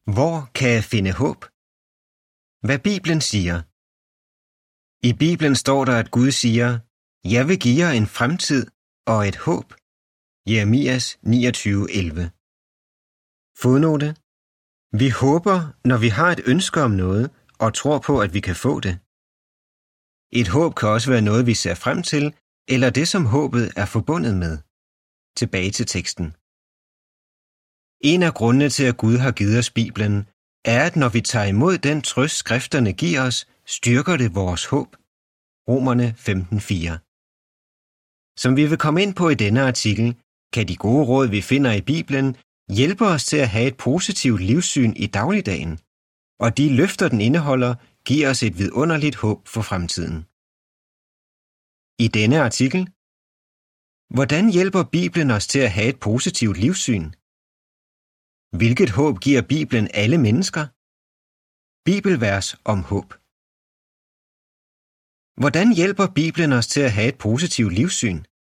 Hvor kan jeg finde håb? Hvad Bibelen siger. I Bibelen står der, at Gud siger, jeg vil give jer en fremtid og et håb. Jeremias 29:11. Fodnote. Vi håber, når vi har et ønske om noget og tror på, at vi kan få det. Et håb kan også være noget, vi ser frem til, eller det, som håbet er forbundet med. Tilbage til teksten. En af grundene til, at Gud har givet os Bibelen, er, at når vi tager imod den trøst, skrifterne giver os, styrker det vores håb. Romerne 15:4. Som vi vil komme ind på i denne artikel, kan de gode råd, vi finder i Bibelen, hjælpe os til at have et positivt livssyn i dagligdagen, og de løfter, den indeholder, giver os et vidunderligt håb for fremtiden. I denne artikel: hvordan hjælper Bibelen os til at have et positivt livssyn? Hvilket håb giver Bibelen alle mennesker? Bibelvers om håb. Hvordan hjælper Bibelen os til at have et positivt livssyn?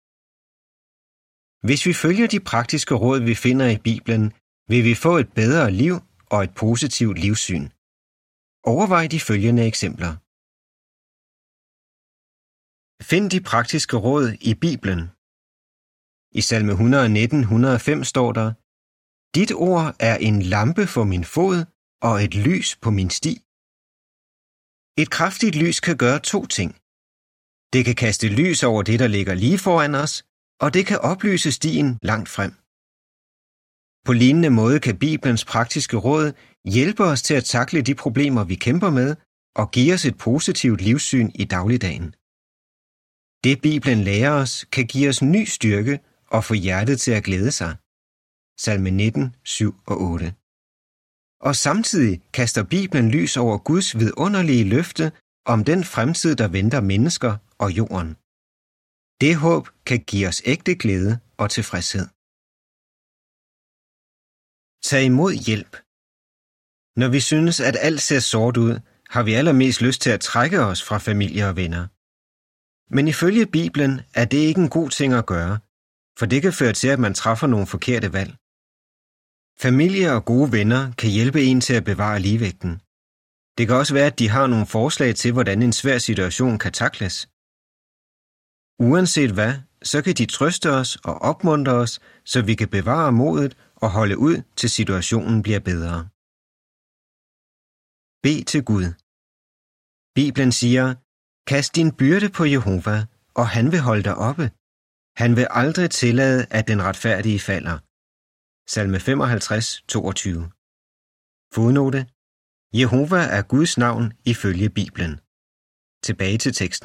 Hvis vi følger de praktiske råd, vi finder i Bibelen, vil vi få et bedre liv og et positivt livssyn. Overvej de følgende eksempler. Find de praktiske råd i Bibelen. I salme 119:105 står der: dit ord er en lampe for min fod og et lys på min sti. Et kraftigt lys kan gøre 2 ting. Det kan kaste lys over det, der ligger lige foran os, og det kan oplyse stien langt frem. På lignende måde kan Bibelens praktiske råd hjælpe os til at takle de problemer, vi kæmper med, og give os et positivt livssyn i dagligdagen. Det Bibelen lærer os, kan give os ny styrke og få hjertet til at glæde sig. Salme 19:7-8. Og samtidig kaster Bibelen lys over Guds vidunderlige løfte om den fremtid, der venter mennesker og jorden. Det håb kan give os ægte glæde og tilfredshed. Tag imod hjælp. Når vi synes, at alt ser sort ud, har vi allermest lyst til at trække os fra familie og venner. Men ifølge Bibelen er det ikke en god ting at gøre, for det kan føre til, at man træffer nogle forkerte valg. Familie og gode venner kan hjælpe en til at bevare ligevægten. Det kan også være, at de har nogle forslag til, hvordan en svær situation kan takles. Uanset hvad, så kan de trøste os og opmuntre os, så vi kan bevare modet og holde ud, til situationen bliver bedre. Bed til Gud. Bibelen siger, kast din byrde på Jehova, og han vil holde dig oppe. Han vil aldrig tillade, at den retfærdige falder. Salme 55:22. Fodnote. Jehova er Guds navn ifølge Bibelen. Tilbage til teksten.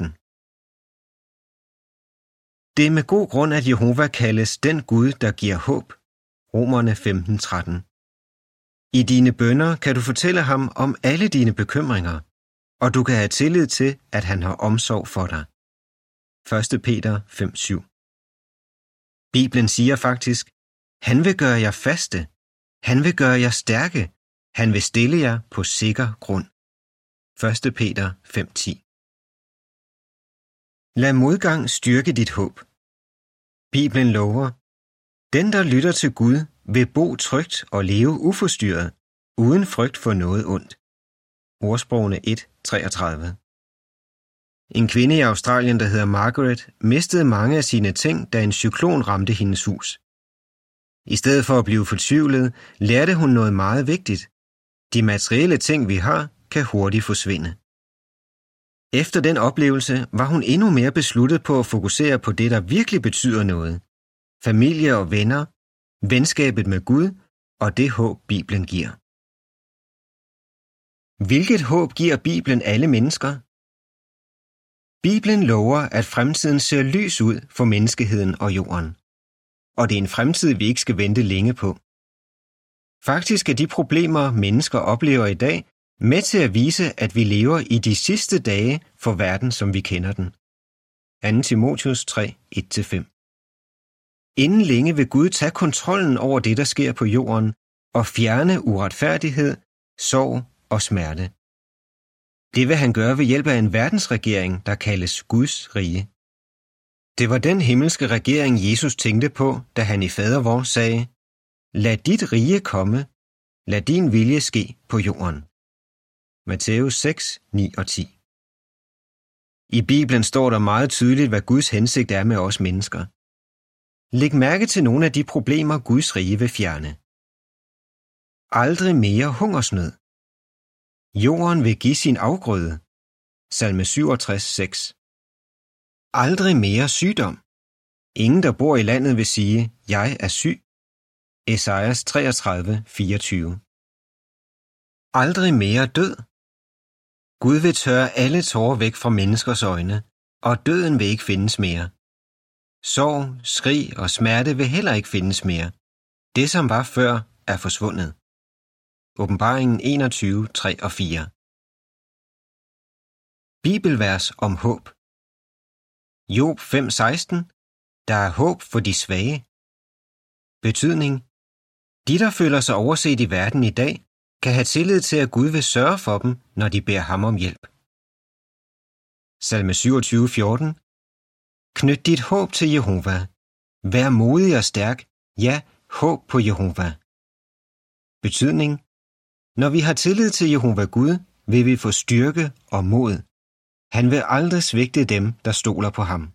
Det er med god grund, at Jehova kaldes den Gud, der giver håb. Romerne 15:13. I dine bønner kan du fortælle ham om alle dine bekymringer, og du kan have tillid til, at han har omsorg for dig. 1. Peter 5:7. Bibelen siger faktisk, han vil gøre jer faste, han vil gøre jer stærke, han vil stille jer på sikker grund. 1. Peter 5:10. Lad modgang styrke dit håb. Bibelen lover, den der lytter til Gud vil bo trygt og leve uforstyrret, uden frygt for noget ondt. Ordsprogene 1:33. En kvinde i Australien, der hedder Margaret, mistede mange af sine ting, da en cyklon ramte hendes hus. I stedet for at blive fortvivlet, lærte hun noget meget vigtigt. De materielle ting, vi har, kan hurtigt forsvinde. Efter den oplevelse var hun endnu mere besluttet på at fokusere på det, der virkelig betyder noget. Familie og venner, venskabet med Gud og det håb, Bibelen giver. Hvilket håb giver Bibelen alle mennesker? Bibelen lover, at fremtiden ser lys ud for menneskeheden og jorden. Og det er en fremtid, vi ikke skal vente længe på. Faktisk er de problemer, mennesker oplever i dag, med til at vise, at vi lever i de sidste dage for verden, som vi kender den. 2. Timotheus 3:1-5. Inden længe vil Gud tage kontrollen over det, der sker på jorden, og fjerne uretfærdighed, sorg og smerte. Det vil han gøre ved hjælp af en verdensregering, der kaldes Guds rige. Det var den himmelske regering, Jesus tænkte på, da han i fadervor sagde, lad dit rige komme, Lad din vilje ske på jorden. Matthæus 6, 9 og 10. I Bibelen står der meget tydeligt, hvad Guds hensigt er med os mennesker. Læg mærke til nogle af de problemer, Guds rige vil fjerne. Aldrig mere hungersnød. Jorden vil give sin afgrøde. Salme 67, 6. Aldrig mere sygdom. Ingen, der bor i landet, vil sige, jeg er syg. Esajas 33, 24. Aldrig mere død. Gud vil tørre alle tårer væk fra menneskers øjne, og døden vil ikke findes mere. Sorg, skrig og smerte vil heller ikke findes mere. Det, som var før, er forsvundet. Åbenbaringen 21, 3 og 4. Bibelvers om håb. Job 5:16. Der er håb for de svage. Betydning. De, der føler sig overset i verden i dag, kan have tillid til, at Gud vil sørge for dem, når de beder ham om hjælp. Salme 27:14. Knyt dit håb til Jehova. Vær modig og stærk. Ja, håb på Jehova. Betydning. Når vi har tillid til Jehova Gud, vil vi få styrke og mod. Han vil aldrig svigte dem, der stoler på ham.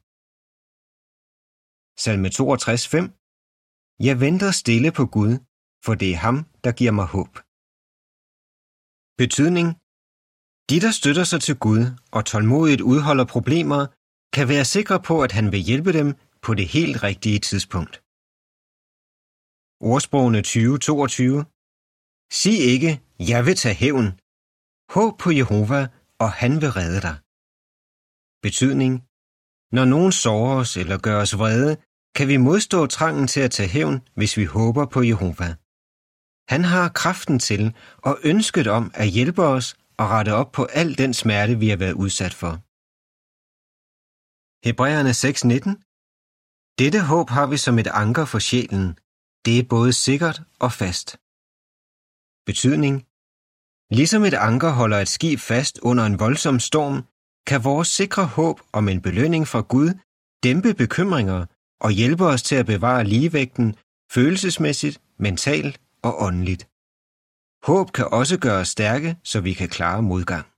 Salme 62:5. Jeg venter stille på Gud, for det er ham, der giver mig håb. Betydning. De, der støtter sig til Gud og tålmodigt udholder problemer, kan være sikre på, at han vil hjælpe dem på det helt rigtige tidspunkt. Ordsprogene 20:22. Sig ikke, jeg vil tage hævn. Håb på Jehova, og han vil redde dig. Betydning. Når nogen sårer os eller gør os vrede, kan vi modstå trangen til at tage hævn, hvis vi håber på Jehova. Han har kraften til og ønsket om at hjælpe os og rette op på al den smerte, vi har været udsat for. Hebræerne 6:19. Dette håb har vi som et anker for sjælen. Det er både sikkert og fast. Betydning. Ligesom et anker holder et skib fast under en voldsom storm, kan vores sikre håb om en belønning fra Gud dæmpe bekymringer og hjælpe os til at bevare ligevægten følelsesmæssigt, mentalt og åndeligt. Håb kan også gøre os stærke, så vi kan klare modgang.